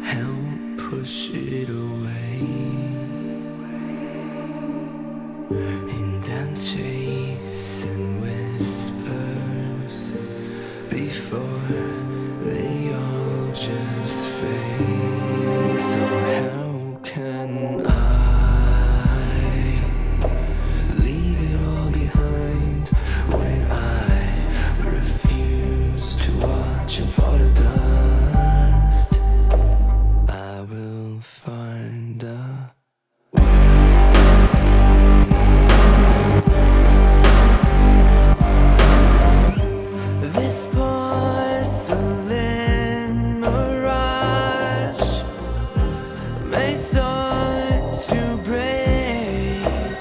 help push it away. In dance chase and whispers before they all just fade. So how can I leave it all behind when I refuse to watch it fall to dust? I will find a this porcelain mirage may start to break.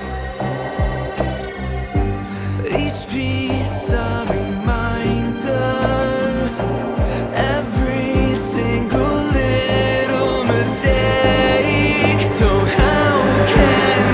Each piece a reminder, every single little mistake. So how can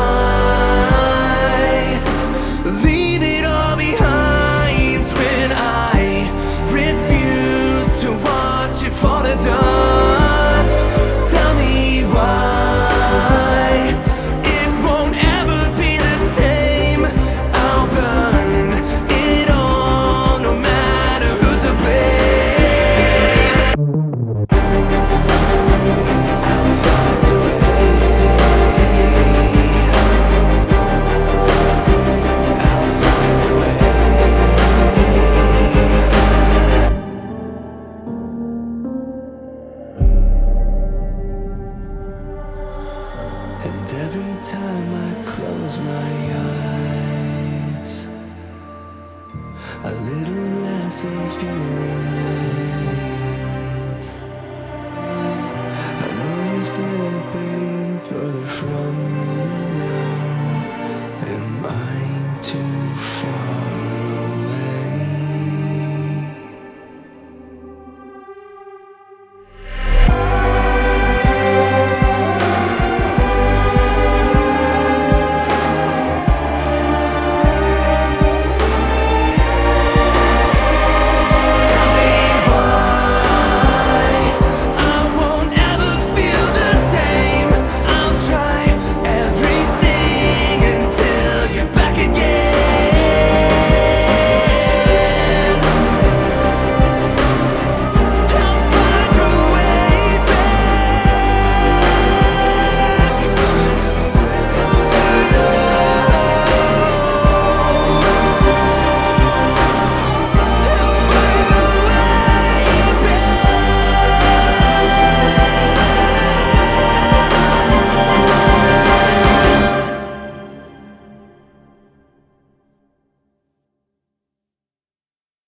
I leave it all behind when I refuse to watch it fall to dust? Tell me why it won't ever be the same. I'll burn it all, no matter who's to blame. I'll find a way. I'll find a way. And every time I close my eyes, a little less of you remains. I know you're slipping further from